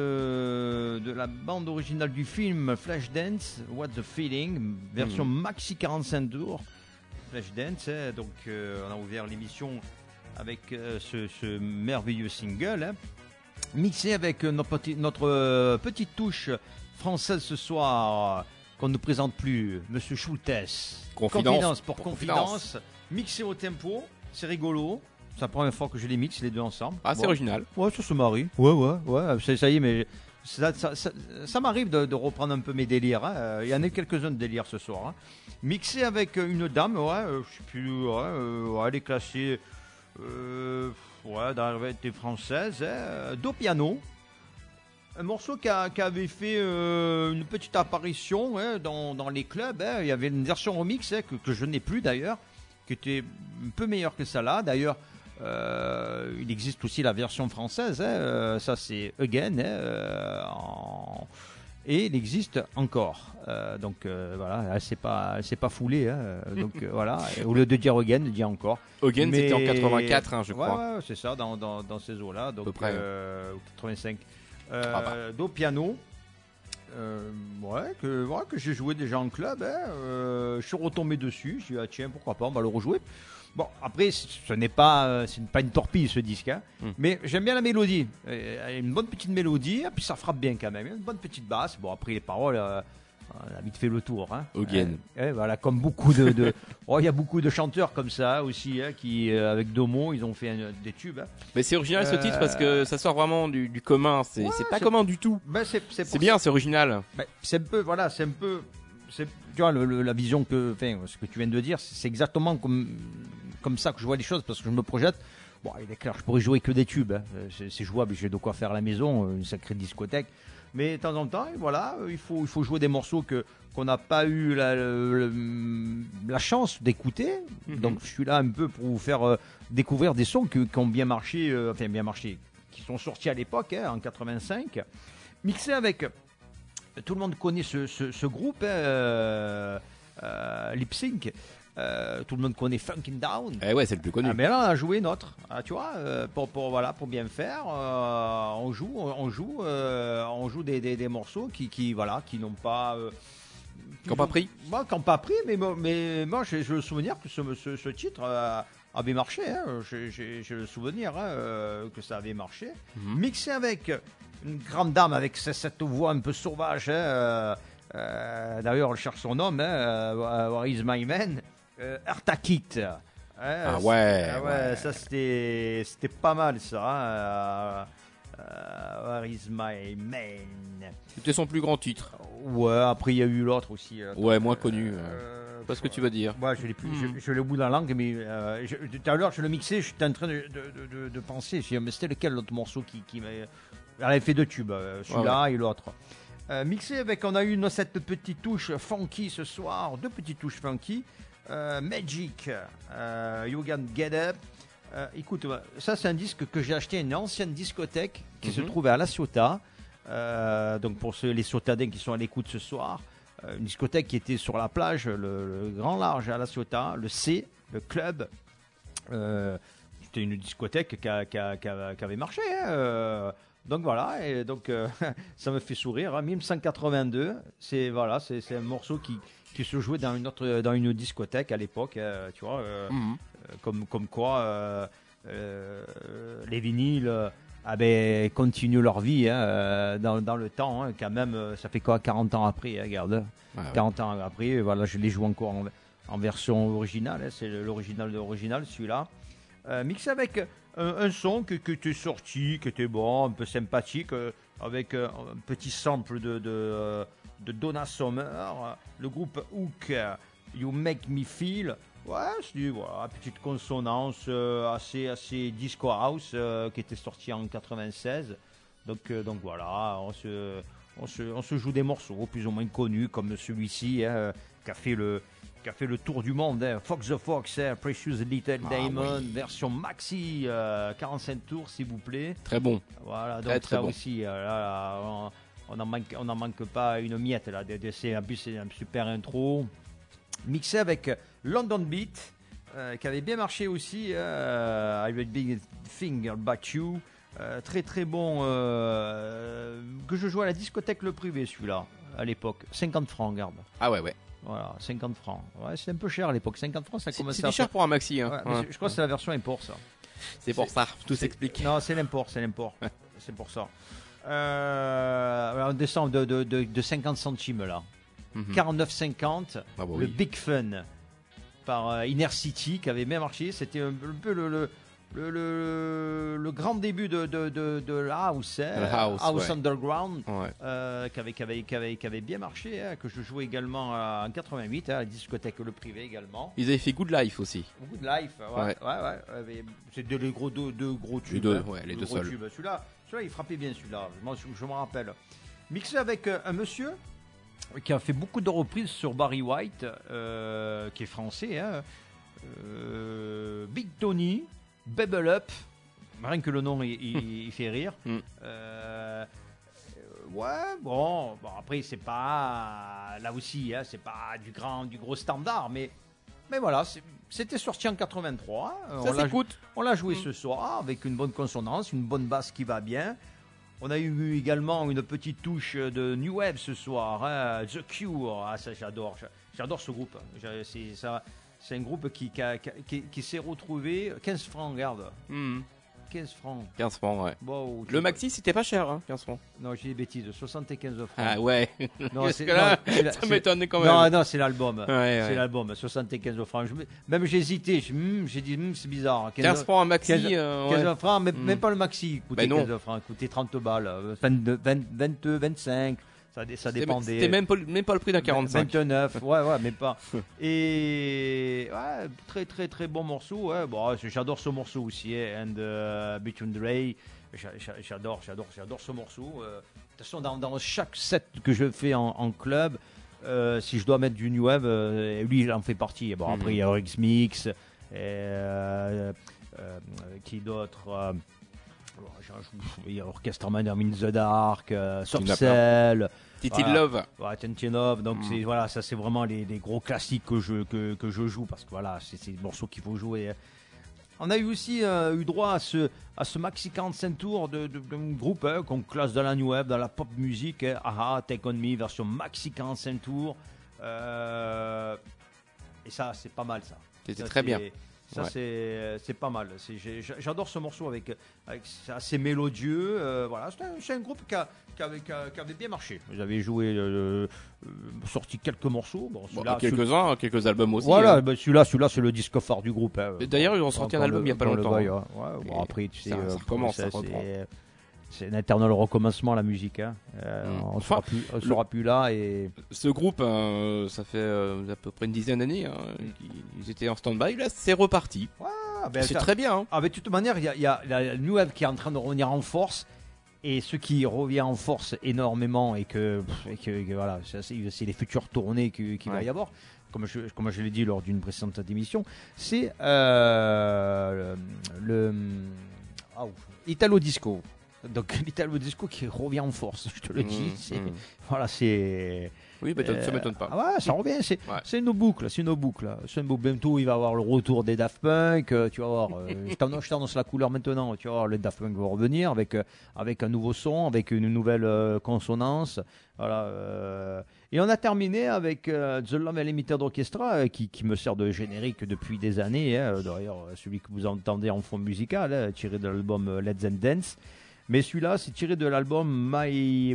S2: de, de la bande originale du film Flashdance, What's the Feeling, version mmh. maxi quarante-cinq tours. Flashdance, hein, donc euh, on a ouvert l'émission avec euh, ce, ce merveilleux single, hein, mixé avec euh, notre, petit, notre euh, petite touche française ce soir, qu'on ne nous présente plus, Monsieur Schultes.
S1: Confidence,
S2: confidence pour,
S1: pour
S2: confidence,
S1: confidence,
S2: mixé au tempo, c'est rigolo. C'est la première fois que je les mixe les deux ensemble.
S1: Ah, c'est
S2: bon.
S1: original.
S2: Ouais, ça se marie. Ouais, ouais, ouais. Ça, ça y est, mais ça, ça, ça, ça m'arrive de, de reprendre un peu mes délires. Hein. Il y en a quelques-uns de délires ce soir. Hein. Mixé avec une dame, ouais, euh, je sais plus, ouais, euh, ouais, elle est classée euh, ouais, dans la variété française. Hein. Do piano. Un morceau qui, a, qui avait fait euh, une petite apparition hein, dans, dans les clubs. Hein. Il y avait une version remix hein, que, que je n'ai plus d'ailleurs, qui était un peu meilleure que celle-là. D'ailleurs, Euh, il existe aussi la version française, hein, euh, ça c'est Again, hein, euh, en... et il existe encore. Euh, donc euh, voilà, elle s'est pas, elle s'est pas foulée. Hein, donc euh, voilà, et au lieu de dire Again, elle dit encore.
S1: Again,
S2: Mais...
S1: c'était en quatre-vingt-quatre, hein, je
S2: ouais,
S1: crois.
S2: Ouais, c'est ça, dans, dans, dans ces eaux-là, donc
S1: à peu près.
S2: Euh, quatre-vingt-cinq. Euh,
S1: ah bah.
S2: Do piano. Euh, ouais, que, ouais, que j'ai joué déjà en club. Hein, euh, je suis retombé dessus. Je suis dit, ah, tiens, pourquoi pas, on va le rejouer. Bon, après, ce n'est pas, ce n'est pas une torpille ce disque, hein, mm. mais j'aime bien la mélodie. Euh, une bonne petite mélodie, et puis ça frappe bien quand même. Une bonne petite basse. Bon, après, les paroles, euh, on a vite fait le tour. Hein.
S1: Again.
S2: Euh, euh, voilà, comme beaucoup de. de oh, il y a beaucoup de chanteurs comme ça aussi, hein, qui, euh, avec Domo, ils ont fait un, des tubes. Hein.
S1: Mais c'est original ce
S2: euh,
S1: titre parce que ça sort vraiment du, du commun. C'est,
S2: ouais,
S1: c'est pas
S2: c'est,
S1: commun du tout.
S2: Ben c'est, c'est,
S1: c'est bien,
S2: ça.
S1: C'est original.
S2: Ben, c'est un peu, voilà, c'est un peu. C'est, tu vois, le, le, la vision que, enfin, ce que tu viens de dire, c'est exactement comme, comme ça que je vois les choses parce que je me projette. Bon, il est clair, je pourrais jouer que des tubes, hein. c'est, c'est jouable, j'ai de quoi faire à la maison, une sacrée discothèque. Mais de temps en temps, voilà, il faut, il faut jouer des morceaux que, qu'on n'a pas eu la, la, la chance d'écouter. Mm-hmm. Donc, je suis là un peu pour vous faire euh, découvrir des sons qui, qui ont bien marché, euh, enfin, bien marché, qui sont sortis à l'époque, hein, en quatre-vingt-cinq, mixés avec. Tout le monde connaît ce, ce, ce groupe, hein, euh, euh, Lip Sync. Euh, tout le monde connaît Funkin' Down.
S1: Eh ouais, c'est le plus connu.
S2: Ah, mais là, on a joué notre. Ah, tu vois, euh, pour, pour, voilà, pour bien faire, euh, on joue, on joue, euh, on joue des, des, des morceaux qui, qui, voilà, qui n'ont pas. Euh,
S1: qui n'ont pas pris.
S2: Moi, qui n'ont pas pris, mais, mais moi, j'ai, j'ai le souvenir que ce, ce, ce titre euh, avait marché. Hein, j'ai, j'ai, j'ai le souvenir hein, euh, que ça avait marché. Mm-hmm. Mixé avec une grande dame avec cette voix un peu sauvage. Hein, euh, euh, d'ailleurs, on cherche son nom. Hein, euh, Where is my man? Euh, Eartha Kitt. Hein,
S1: ah ouais,
S2: ah ouais, ouais, ça c'était, c'était pas mal ça. Hein, euh, Where is my man?
S1: C'était son plus grand titre.
S2: Ouais, après il y a eu l'autre aussi. Euh,
S1: ouais, moins connu. Euh, je sais pas ce que tu vas dire.
S2: Ouais, je l'ai plus, mm. je, je l'ai au bout de la langue, mais euh, je, tout à l'heure je le mixais, j'étais en train de, de, de, de penser. Je me mais c'était lequel l'autre morceau qui, qui m'a. Elle avait fait deux tubes, celui-là ouais, ouais. et l'autre. Euh, mixé avec, on a eu une, cette petite touche funky ce soir, deux petites touches funky. Euh, Magic, euh, You Can Get Up. Euh, écoute, ça c'est un disque que j'ai acheté à une ancienne discothèque qui mm-hmm. se trouvait à La Ciotat. Euh, donc pour ceux, les Ciotadins qui sont à l'écoute ce soir, euh, une discothèque qui était sur la plage, le, le Grand Large à La Ciotat, le C, le club. Euh, c'était une discothèque qui, a, qui, a, qui, a, qui avait marché. Hein, euh, donc voilà, et donc euh, ça me fait sourire. Hein, mille cent quatre-vingt-deux, c'est voilà, c'est, c'est un morceau qui qui se jouait dans une autre dans une discothèque à l'époque, euh, tu vois, euh, mm-hmm. euh, comme comme quoi euh, euh, les vinyles euh, ah ben, continuent leur vie hein, dans dans le temps hein, quand même. Ça fait quoi, quarante ans après, hein, regarde, ah, quarante ouais. ans après, voilà, je les joue encore en, en version originale. Hein, c'est l'original de l'original, celui-là, euh, mixé avec un, un son que que t'es sorti, qui était bon, un peu sympathique, euh, avec euh, un petit sample de de euh, de Donna Summer, le groupe Hook, You Make Me Feel. Ouais, c'est du, voilà, petite consonance euh, assez, assez disco house euh, qui était sorti en quatre-vingt-seize. Donc, euh, donc voilà, on se, on, se, on se joue des morceaux plus ou moins connus comme celui-ci hein, qui, a fait le, qui a fait le tour du monde. Hein. Fox the Fox, hein, Precious Little
S1: Ah,
S2: Diamond,
S1: oui.
S2: version maxi, euh, quarante-cinq tours s'il vous plaît.
S1: Très bon.
S2: Voilà, donc
S1: Très, très
S2: ça
S1: bon.
S2: aussi, euh, là, là, on- on n'en manque, on n'en manque pas une miette là. De, de- c'est, en plus, c'est un super intro. Mixé avec London Beat, euh, qui avait bien marché aussi. Euh, I Will Big Thing About You. Euh, très très bon. Euh, que je jouais à la discothèque Le Privé, celui-là, à l'époque. cinquante francs, regarde.
S1: Ah ouais, ouais.
S2: Voilà, cinquante francs. Ouais, c'est un peu cher à l'époque. cinquante francs, ça
S1: C'est-
S2: commençait
S1: C'était
S2: à.
S1: cher pour un maxi. Hein.
S2: Ouais, mais
S1: Ouais.
S2: c'est- je crois que c'est la version import, ça.
S1: C'est pour ça, tout s'explique.
S2: Non, c'est l'import, c'est l'import. C'est pour ça. Euh, alors, on descend de, de, de, de cinquante centimes là.
S1: Mhm.
S2: quarante-neuf cinquante.
S1: Ah bah
S2: Le
S1: oui.
S2: Big Fun par euh, Inner City qui avait bien marché. C'était un, un peu le, le, le, le, le grand début de, de, de, de la house, hein,
S1: Le house, ouais.
S2: Underground,
S1: Ouais.
S2: euh, qui, avait, qui, avait, qui, avait, qui avait bien marché, hein, que je jouais également euh, en quatre-vingt-huit, hein, à la discothèque Le Privé également.
S1: Ils avaient fait Good Life aussi.
S2: Beaucoup de life, ouais,
S1: Ouais.
S2: ouais, ouais, ouais, mais c'est deux, les gros, deux, deux gros tubes.
S1: deux,
S2: hein,
S1: ouais, les
S2: deux
S1: deux
S2: gros
S1: seuls.
S2: tubes. Celui-là, celui-là, il frappait bien, celui-là, je m'en, je m'en rappelle. Mixé avec euh, un monsieur qui a fait beaucoup de reprises sur Barry White, euh, qui est français, hein, euh, Big Tony, Bubble Up, rien que le nom, il, il- il fait rire.
S1: Mm.
S2: Euh, Ouais, bon, bon après c'est pas là aussi, hein, c'est pas du grand, du gros standard, mais mais voilà, c'est- c'était sorti en quatre-vingt-trois. euh,
S1: Ça
S2: on l'a-
S1: s'écoute.
S2: On l'a joué ce soir avec une bonne consonance, une bonne basse qui va bien. On a eu également une petite touche de New Wave ce soir, hein, The Cure. Ah, ça j'adore, j'a- j'adore ce groupe. J'a- C'est ça, c'est un groupe qui qui, a- qui- qui s'est retrouvé quinze francs, regarde,
S1: Mhm.
S2: quinze francs.
S1: quinze francs, ouais.
S2: Wow, tu-
S1: Le maxi, c'était pas cher, hein, quinze francs.
S2: Non, j'ai des bêtises, soixante-quinze francs.
S1: Ah ouais.
S2: Non,
S1: Parce
S2: c'est-
S1: que là,
S2: non, c'est la-
S1: ça
S2: c'est-
S1: m'étonne quand même.
S2: Non, non, c'est l'album.
S1: Ouais,
S2: c'est
S1: ouais.
S2: l'album, soixante-quinze francs. Je me- même j'ai hésité, je- hmm, j'ai dit, hmm, c'est bizarre.
S1: quinze francs un maxi,
S2: quinze,
S1: euh,
S2: quinze
S1: ouais.
S2: francs, mais
S1: Mm.
S2: même pas le maxi coûtait
S1: Ben non.
S2: quinze francs, coûtait trente balles. euh, vingt-deux, vingt, vingt-deux, vingt-cinq, ça, dé- ça
S1: C'était-
S2: dépendait.
S1: C'était même pas, même pas le prix d'un quarante-cinq.
S2: vingt-neuf, ouais, ouais, mais pas. Et ouais, très, très, très bon morceau. Ouais. Bon, j'adore ce morceau aussi, hein, And uh, Between the Ray. J'a- j'a- J'adore, j'adore, j'adore ce morceau. Euh, De toute façon, dans, dans chaque set que je fais en, en club, euh, si je dois mettre du New Wave, euh, lui, il en fait partie. Bon, après, il y a Rex Mix, et, euh, euh, qui d'autre euh, bon, j'en joue- il y a Orchestra Man in the Dark, euh,
S1: Il y en a
S2: Sorcel.
S1: Titi
S2: voilà.
S1: Love.
S2: Ouais, Tentinov, donc
S1: Mm.
S2: c'est voilà, ça c'est vraiment les, les gros classiques que je que, que je joue parce que voilà, c'est c'est des morceaux qu'il faut jouer. hein. On a eu aussi euh, eu droit à ce à ce maxi quarante-cinq tours de, de, d'un groupe hein, qu'on classe dans la new wave, dans la pop music, hein, Aha, Take on Me version maxi quarante-cinq tours. Euh, et ça c'est pas mal ça.
S1: C'était
S2: Ça,
S1: très
S2: c'est-
S1: bien.
S2: Ça
S1: Ouais.
S2: c'est c'est pas mal. C'est- j'ai- J'adore ce morceau avec, avec c'est assez mélodieux. euh, voilà, c'est un, c'est un groupe qui, a- qui avait, qui a- qui avait bien marché. J'avais joué, euh, euh, sorti quelques morceaux. Bon,
S1: Bon,
S2: celui-là-
S1: quelques-uns, quelques albums aussi.
S2: Voilà,
S1: hein.
S2: ben, celui-là, celui-là, c'est le disque phare du groupe. hein.
S1: Et d'ailleurs, ils ont sorti
S2: Dans
S1: un album
S2: le-
S1: il y a pas
S2: dans le
S1: longtemps,
S2: bail,
S1: hein.
S2: ouais. Ouais, bon,
S1: Et
S2: après, tu sais,
S1: ça-
S2: euh,
S1: ça recommence, ça
S2: c'est-
S1: reprend.
S2: c'est- C'est un éternel recommencement la musique. Hein. Euh,
S1: Mm.
S2: On ne
S1: Enfin,
S2: sera, plus, on
S1: le-
S2: sera plus là et
S1: Ce groupe, euh, ça fait euh, à peu près une dizaine d'années, hein, qu'ils- ils étaient en stand-by. Là, c'est reparti.
S2: Ah, ben,
S1: c'est
S2: ça-
S1: très bien. hein.
S2: Ah, mais de toute manière, il y a, il y a la New Wave qui est en train de revenir en force. Et ce qui revient en force énormément, et que, et que, que voilà, c'est c'est- c'est les futures tournées qu'il qu'il va
S1: Ouais.
S2: y avoir, comme je, comme je l'ai dit lors d'une précédente émission, c'est euh, le, le ah, ouf, Italo Disco. Donc l'Italo Disco qui revient en force, je te le dis.
S1: Mmh,
S2: c'est-
S1: mmh.
S2: Voilà, c'est.
S1: Oui, bah, ça
S2: Euh,
S1: m'étonne pas.
S2: Ah ouais, ça revient, c'est
S1: Ouais.
S2: c'est une boucle, c'est une boucle. C'est une boucle. Bientôt, il va y avoir le retour des Daft Punk, euh, tu vas voir. euh, je t'annonce je t'annonce la couleur maintenant, tu vas voir, les Daft Punk vont revenir avec, euh, avec un nouveau son, avec une nouvelle euh, consonance. Voilà. euh. Et on a terminé avec euh, The Love Limited Orchestra, euh, qui, qui me sert de générique depuis des années. hein. D'ailleurs, euh, celui que vous entendez en fond musical, hein, tiré de l'album euh, Let's and Dance. Mais celui-là, c'est tiré de l'album My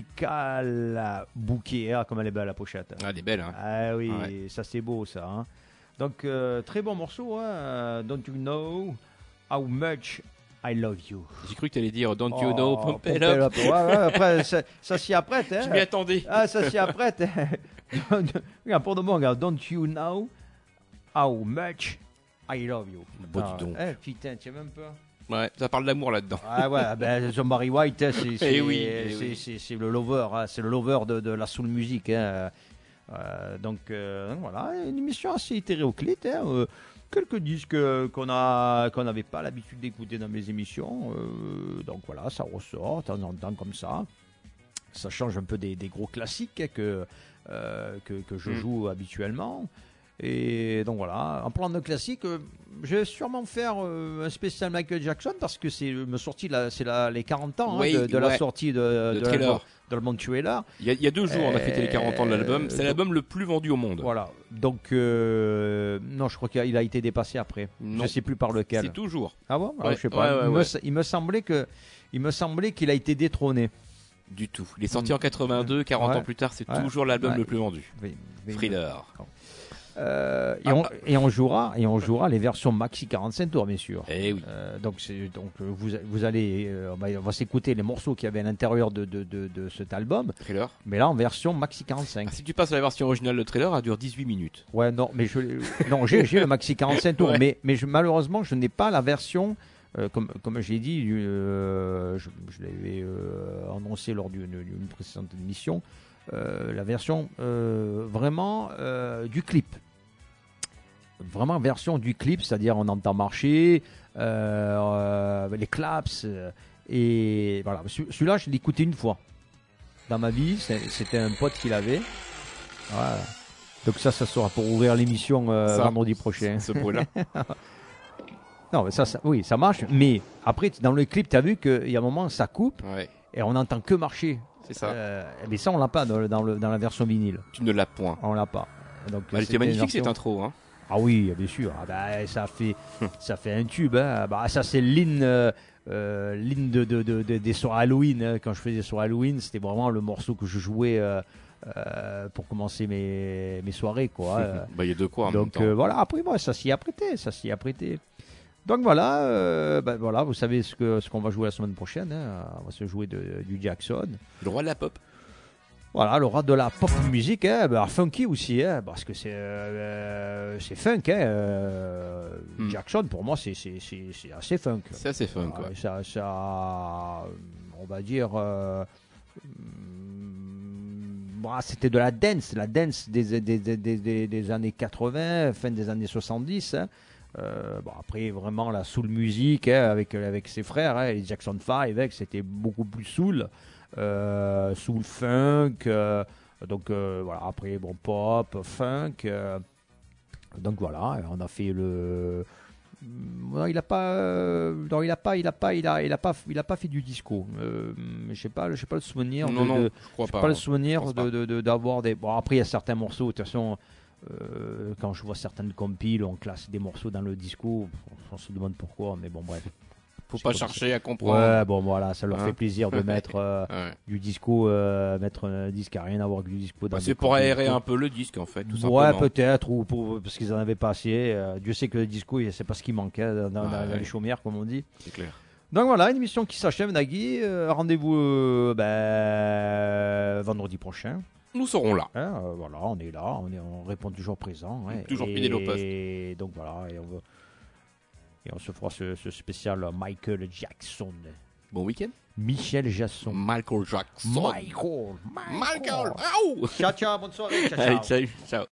S2: Musical Bouquet. Ah, comme elle est belle la pochette.
S1: Ah, elle est belle. Hein.
S2: Ah oui,
S1: Ouais.
S2: ça c'est beau ça. hein. Donc, euh, très bon morceau. Hein. Don't you know how much I love you.
S1: J'ai cru que tu allais dire Don't You Know,
S2: Oh,
S1: Pump It
S2: Pump
S1: Up.
S2: It Up. Ouais, ouais, après, ça, ça s'y apprête. Hein.
S1: Je m'y attendais.
S2: Ah, ça s'y apprête. Regarde, pour de bon, regarde. Don't you know How Much I Love You.
S1: Bon,
S2: Ah,
S1: dis donc.
S2: eh, putain, tu sais même pas.
S1: Ouais, ça parle d'amour là-dedans.
S2: Ah ouais, ben, John Barry White, hein, c'est, c'est,
S1: Eh oui, eh
S2: c'est,
S1: oui.
S2: c'est- c'est le lover, hein, c'est le lover de, de la soul music. Hein. Euh, donc euh, voilà, une émission assez hétéroclite. Hein, euh, quelques disques euh, qu'on a qu'on n'avait pas l'habitude d'écouter dans mes émissions. Euh, donc voilà, ça ressort de temps en temps comme ça. Ça change un peu des, des gros classiques hein, que, euh, que que je
S1: Mm.
S2: joue habituellement. Et donc voilà, en parlant de classique, euh, je vais sûrement faire euh, un spécial Michael Jackson parce que c'est me sorti la, c'est la, les quarante ans hein,
S1: Oui,
S2: de, de la
S1: ouais.
S2: sortie de,
S1: De
S2: de
S1: Thriller.
S2: l'album- de l'album Thriller.
S1: Il y, a, il y a deux jours, on a fêté les quarante ans de l'album.
S2: Euh,
S1: C'est
S2: donc-
S1: l'album le plus vendu au monde.
S2: Voilà, donc euh, non, je crois qu'il a, il a été dépassé après.
S1: Non.
S2: Je sais plus par lequel.
S1: C'est toujours.
S2: Ah bon Ah,
S1: Ouais,
S2: je sais pas.
S1: ouais, ouais,
S2: il, me,
S1: ouais.
S2: s- il me semblait que, il me semblait qu'il a été détrôné.
S1: Du tout. Il est sorti
S2: Mm.
S1: en quatre-vingt-deux, quarante
S2: Ouais.
S1: ans plus tard, c'est
S2: Ouais.
S1: toujours l'album
S2: Ouais.
S1: le plus vendu.
S2: Oui, oui,
S1: Thriller.
S2: Euh, et,
S1: Ah,
S2: on,
S1: ah.
S2: et on jouera et on jouera les versions maxi quarante-cinq tours bien sûr.
S1: Eh oui.
S2: Euh, donc c'est donc euh, vous vous allez euh, on va, on va s'écouter les morceaux qu'il y avait à l'intérieur de, de, de, de cet album,
S1: Thriller.
S2: mais là en version maxi quarante-cinq.
S1: Ah, si tu passes à la version originale de Thriller, elle dure dix-huit minutes.
S2: Ouais non mais je non j'ai j'ai le maxi quarante-cinq tours
S1: Ouais.
S2: mais mais je, malheureusement je n'ai pas la version euh, comme comme j'ai dit euh, je, je l'avais euh, annoncé lors d'une d'une précédente émission euh, la version euh, vraiment euh, du clip. Vraiment version du clip, c'est-à-dire on entend marcher, euh, euh, les claps, euh, et voilà. Celui- Celui-là, je l'ai écouté une fois dans ma vie, c'est- c'était un pote qui l'avait. Voilà. Donc ça, ça sera pour ouvrir l'émission euh,
S1: Ça,
S2: vendredi prochain.
S1: Ce bruit-là.
S2: Non, mais ça, ça, oui, ça marche, mais après, dans le clip, tu as vu qu'il y a un moment, ça coupe,
S1: Ouais,
S2: et on n'entend que marcher.
S1: c'est ça.
S2: Euh, mais ça, on l'a pas dans, le- dans, le, dans la version vinyle.
S1: Tu ne l'as point.
S2: On l'a pas. Donc,
S1: Bah, elle était
S2: c'était une
S1: magnifique cette
S2: version-
S1: intro. Hein.
S2: Ah oui, bien sûr. Ah bah, ça fait, ça fait un tube. Hein. Bah, ça c'est l'hymne, euh, euh, l'hymne de, de, de- de- des soirées Halloween. Hein. Quand je faisais des soirées Halloween, c'était vraiment le morceau que je jouais euh, euh, pour commencer mes, mes soirées, quoi. Euh,
S1: Bah, il y a de quoi en même
S2: donc
S1: temps.
S2: euh, voilà. Après moi, ça s'y a prêté, ça s'y a prêté. Donc voilà, euh, bah, voilà. Vous savez ce que ce qu'on va jouer la semaine prochaine. Hein. On va se jouer de, du Jackson.
S1: Le roi de la pop.
S2: Voilà, le roi de la pop musique, hein, bah, funky aussi, hein, parce que c'est euh, c'est funk. Hein, euh,
S1: Hmm.
S2: Jackson, pour moi, c'est c'est- c'est- c'est assez funk.
S1: C'est assez fun,
S2: Ah,
S1: quoi.
S2: ça, ça, on va dire, euh, hum, bah, c'était de la dance, la dance des, des, des, des- des- des années quatre-vingts, fin des années soixante-dix. Hein. Euh, bon, après, vraiment, la soul music hein, avec, avec ses frères, hein, les Jackson five, hein, c'était beaucoup plus soul. Euh, soul funk, euh, donc euh, voilà, après, bon, pop, funk. euh, donc voilà, on a fait le. Non, il a pas, euh, non, il a pas, il a pas, il a, il a pas, il a pas fait du disco. Euh, je sais pas, je sais pas le souvenir.
S1: Non,
S2: de,
S1: non,
S2: de-
S1: je crois
S2: j'ai
S1: pas.
S2: pas le
S1: Je
S2: souvenir
S1: pense
S2: de,
S1: pas.
S2: de- de- d'avoir des. Bon, après il y a certains morceaux. De toute façon, euh, quand je vois certaines compiles, on classe des morceaux dans le disco. On se demande pourquoi, mais bon, bref.
S1: Faut
S2: C'est
S1: pas
S2: comme ça.
S1: chercher à comprendre.
S2: Ouais, bon, voilà, ça leur
S1: Hein.
S2: fait plaisir de mettre euh,
S1: Ouais.
S2: du disco, euh, mettre un disque qui n'a rien à voir avec du disco. Dans
S1: Bah,
S2: des
S1: c'est pour
S2: compiles.
S1: aérer un peu le disque en fait, tout simplement.
S2: Ouais, peut-être, ou pour, parce qu'ils en avaient pas assez. Euh, Dieu sait que le disco, c'est pas ce qui manquait dans, dans-
S1: Ouais,
S2: dans
S1: ouais.
S2: les chaumières, comme on dit.
S1: C'est clair.
S2: Donc voilà, une émission qui s'achève, Nagui. Euh, rendez-vous euh, ben, vendredi prochain.
S1: Nous serons là.
S2: Hein, euh, voilà, on est là, on, est, on répond toujours présent. hein.
S1: Toujours
S2: et,
S1: fidèle au poste.
S2: Et donc voilà, et on, va- et on se fera ce, ce spécial Michael Jackson.
S1: Bon week-end.
S2: Michel Jasson.
S1: Michael Jackson.
S2: Michael.
S1: Michael. Michael.
S2: Ciao, ciao, bonne soirée. Ciao,
S1: Allez,
S2: ciao.
S1: salut. Ciao.